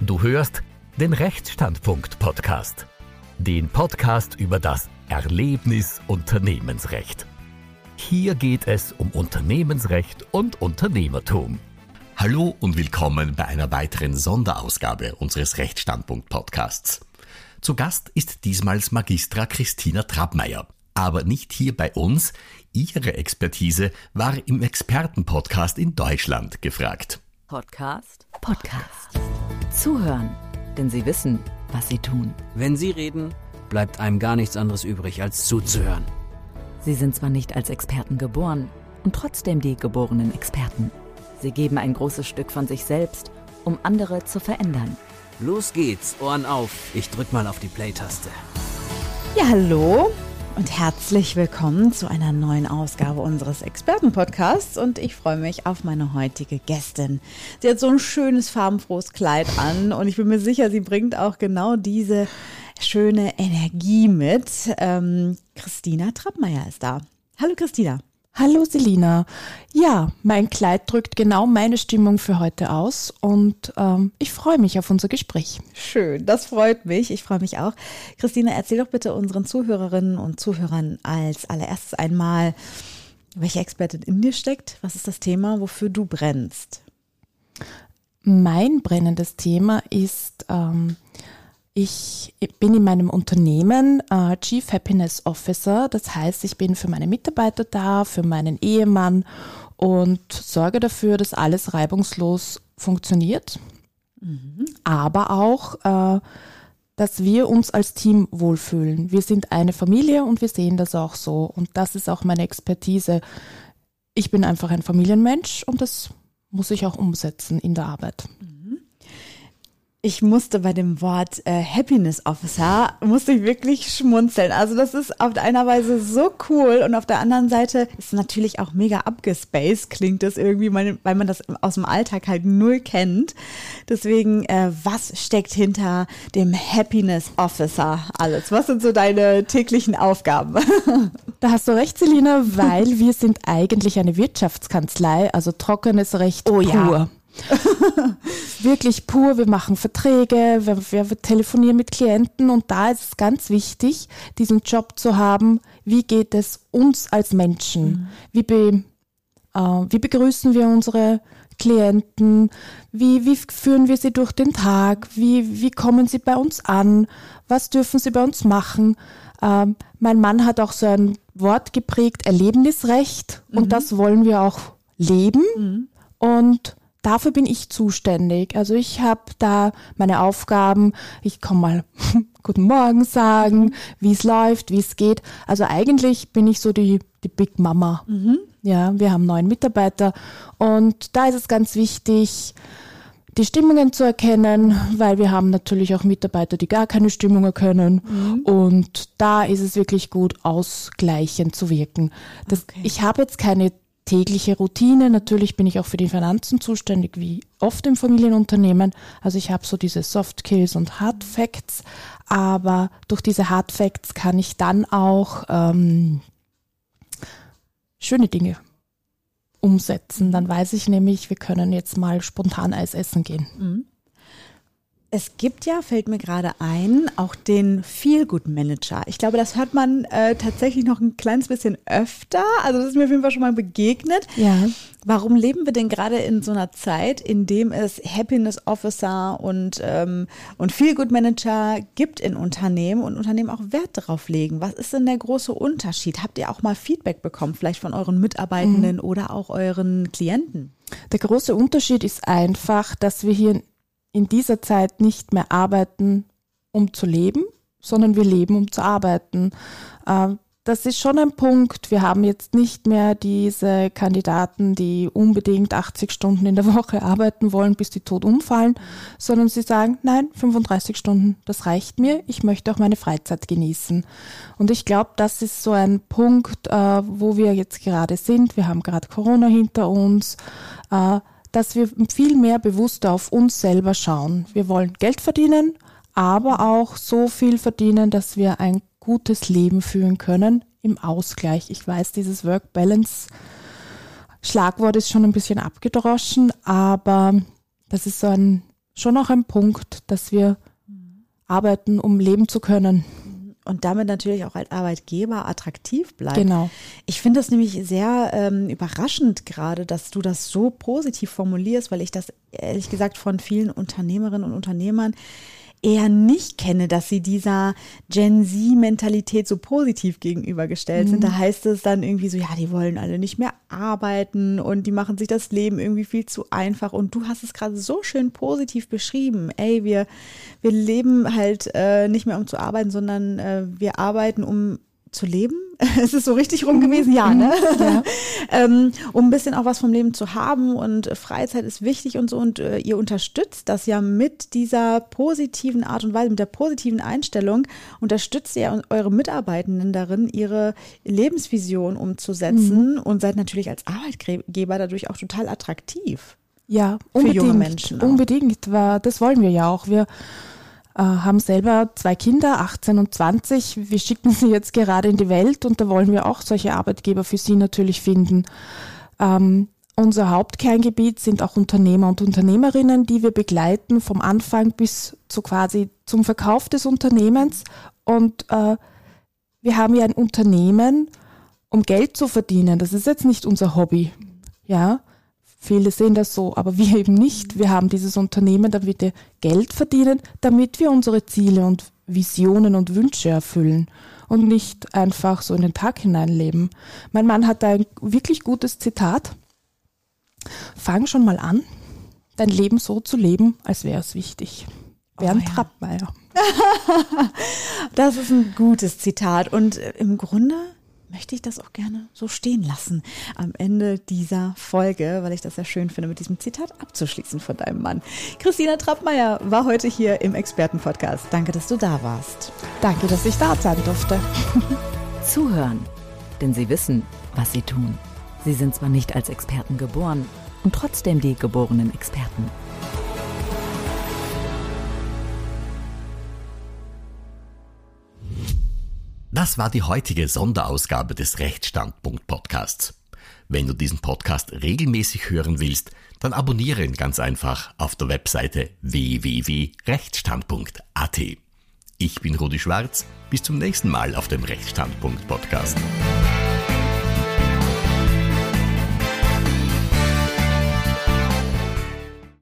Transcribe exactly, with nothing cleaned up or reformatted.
Du hörst den Rechtsstandpunkt-Podcast. Den Podcast über das Erlebnis Unternehmensrecht. Hier geht es um Unternehmensrecht und Unternehmertum. Hallo und willkommen bei einer weiteren Sonderausgabe unseres Rechtsstandpunkt-Podcasts. Zu Gast ist diesmals Magistra Christina Trappmeier. Aber nicht hier bei uns. Ihre Expertise war im Expertenpodcast in Deutschland gefragt. Podcast? Podcast. Zuhören, denn sie wissen, was sie tun. Wenn sie reden, bleibt einem gar nichts anderes übrig, als zuzuhören. Sie sind zwar nicht als Experten geboren und trotzdem die geborenen Experten. Sie geben ein großes Stück von sich selbst, um andere zu verändern. Los geht's, Ohren auf. Ich drück mal auf die Play-Taste. Ja, hallo und herzlich willkommen zu einer neuen Ausgabe unseres Expertenpodcasts und ich freue mich auf meine heutige Gästin. Sie hat so ein schönes, farbenfrohes Kleid an und ich bin mir sicher, sie bringt auch genau diese schöne Energie mit. Ähm, Christina Trappmeier ist da. Hallo Christina. Hallo Selina. Ja, mein Kleid drückt genau meine Stimmung für heute aus und ähm, ich freue mich auf unser Gespräch. Schön, das freut mich. Ich freue mich auch. Christina, erzähl doch bitte unseren Zuhörerinnen und Zuhörern als allererstes einmal, welche Expertin in dir steckt. Was ist das Thema, wofür du brennst? Mein brennendes Thema ist, ähm, ich bin in meinem Unternehmen äh, Chief Happiness Officer, das heißt, ich bin für meine Mitarbeiter da, für meinen Ehemann und sorge dafür, dass alles reibungslos funktioniert, mhm. aber auch, äh, dass wir uns als Team wohlfühlen. Wir sind eine Familie und wir sehen das auch so und das ist auch meine Expertise. Ich bin einfach ein Familienmensch und das muss ich auch umsetzen in der Arbeit. Ich musste bei dem Wort äh, Happiness Officer, musste ich wirklich schmunzeln. Also das ist auf der einen Weise so cool und auf der anderen Seite ist natürlich auch mega abgespaced, klingt das irgendwie, weil man das aus dem Alltag halt null kennt. Deswegen, äh, was steckt hinter dem Happiness Officer alles? Was sind so deine täglichen Aufgaben? Da hast du recht, Selina, weil wir sind eigentlich eine Wirtschaftskanzlei, also trockenes Recht oh, pur. Ja. Wirklich pur, wir machen Verträge, wir, wir, wir telefonieren mit Klienten und da ist es ganz wichtig, diesen Job zu haben, wie geht es uns als Menschen, mhm. wie, be, äh, wie begrüßen wir unsere Klienten, wie, wie führen wir sie durch den Tag, wie, wie kommen sie bei uns an, was dürfen sie bei uns machen. Ähm, mein Mann hat auch so ein Wort geprägt, Erlebnisrecht mhm. und das wollen wir auch leben mhm. und dafür bin ich zuständig. Also ich habe da meine Aufgaben. Ich kann mal Guten Morgen sagen, wie es läuft, wie es geht. Also eigentlich bin ich so die, die Big Mama. Mhm. Ja, wir haben neun Mitarbeiter und da ist es ganz wichtig, die Stimmungen zu erkennen, weil wir haben natürlich auch Mitarbeiter, die gar keine Stimmung erkennen. Mhm. Und da ist es wirklich gut, ausgleichend zu wirken. Das, okay. Ich habe jetzt keine tägliche Routine. Natürlich bin ich auch für die Finanzen zuständig, wie oft im Familienunternehmen. Also ich habe so diese Soft Skills und Hard Facts, aber durch diese Hard Facts kann ich dann auch ähm, schöne Dinge umsetzen. Dann weiß ich nämlich, wir können jetzt mal spontan Eis essen gehen. Mhm. Es gibt ja, fällt mir gerade ein, auch den Feel-Good-Manager. Ich glaube, das hört man äh, tatsächlich noch ein kleines bisschen öfter. Also das ist mir auf jeden Fall schon mal begegnet. Ja. Warum leben wir denn gerade in so einer Zeit, in dem es Happiness Officer und, ähm, und Feel-Good-Manager gibt in Unternehmen und Unternehmen auch Wert darauf legen? Was ist denn der große Unterschied? Habt ihr auch mal Feedback bekommen, vielleicht von euren Mitarbeitenden mhm. oder auch euren Klienten? Der große Unterschied ist einfach, dass wir hier in dieser Zeit nicht mehr arbeiten, um zu leben, sondern wir leben, um zu arbeiten. Das ist schon ein Punkt. Wir haben jetzt nicht mehr diese Kandidaten, die unbedingt achtzig Stunden in der Woche arbeiten wollen, bis die tot umfallen, sondern sie sagen, nein, fünfunddreißig Stunden, das reicht mir. Ich möchte auch meine Freizeit genießen. Und ich glaube, das ist so ein Punkt, wo wir jetzt gerade sind. Wir haben gerade Corona hinter uns, dass wir viel mehr bewusster auf uns selber schauen. Wir wollen Geld verdienen, aber auch so viel verdienen, dass wir ein gutes Leben führen können im Ausgleich. Ich weiß, dieses Work-Balance-Schlagwort ist schon ein bisschen abgedroschen, aber das ist so ein schon auch ein Punkt, dass wir arbeiten, um leben zu können. Und damit natürlich auch als Arbeitgeber attraktiv bleibt. Genau. Ich finde das nämlich sehr ähm, überraschend gerade, dass du das so positiv formulierst, weil ich das ehrlich gesagt von vielen Unternehmerinnen und Unternehmern eher nicht kenne, dass sie dieser Gen-Z-Mentalität so positiv gegenübergestellt mhm. sind. Da heißt es dann irgendwie so, ja, die wollen alle nicht mehr arbeiten und die machen sich das Leben irgendwie viel zu einfach. Und du hast es gerade so schön positiv beschrieben. Ey, wir, wir leben halt äh, nicht mehr um zu arbeiten, sondern äh, wir arbeiten, um zu leben. Es ist so richtig rum gewesen, ja, ne? Ja. ähm, um ein bisschen auch was vom Leben zu haben und Freizeit ist wichtig und so und äh, ihr unterstützt das ja mit dieser positiven Art und Weise, mit der positiven Einstellung, unterstützt ihr eure Mitarbeitenden darin, ihre Lebensvision umzusetzen mhm. und seid natürlich als Arbeitgeber dadurch auch total attraktiv. Ja, für unbedingt, junge Menschen auch. Unbedingt, war, das wollen wir ja auch. Wir äh, haben selber zwei Kinder, achtzehn und zwanzig. Wir schicken sie jetzt gerade in die Welt und da wollen wir auch solche Arbeitgeber für sie natürlich finden. Ähm, unser Hauptkerngebiet sind auch Unternehmer und Unternehmerinnen, die wir begleiten vom Anfang bis zu quasi zum Verkauf des Unternehmens. Und äh, wir haben ja ein Unternehmen, um Geld zu verdienen. Das ist jetzt nicht unser Hobby, ja. Viele sehen das so, aber wir eben nicht. Wir haben dieses Unternehmen, damit wir Geld verdienen, damit wir unsere Ziele und Visionen und Wünsche erfüllen und nicht einfach so in den Tag hineinleben. Mein Mann hat da ein wirklich gutes Zitat. Fang schon mal an, dein Leben so zu leben, als wäre es wichtig. Bernd oh, ja. Trappmeier. Das ist ein gutes Zitat und im Grunde möchte ich das auch gerne so stehen lassen am Ende dieser Folge, weil ich das sehr schön finde, mit diesem Zitat abzuschließen von deinem Mann. Christina Trappmeier war heute hier im Expertenpodcast. Danke, dass du da warst. Danke, dass ich da sein durfte. Zuhören, denn sie wissen, was sie tun. Sie sind zwar nicht als Experten geboren und trotzdem die geborenen Experten. Das war die heutige Sonderausgabe des Rechtsstandpunkt-Podcasts. Wenn du diesen Podcast regelmäßig hören willst, dann abonniere ihn ganz einfach auf der Webseite w w w punkt rechtsstandpunkt punkt a t. Ich bin Rudi Schwarz, bis zum nächsten Mal auf dem Rechtsstandpunkt-Podcast.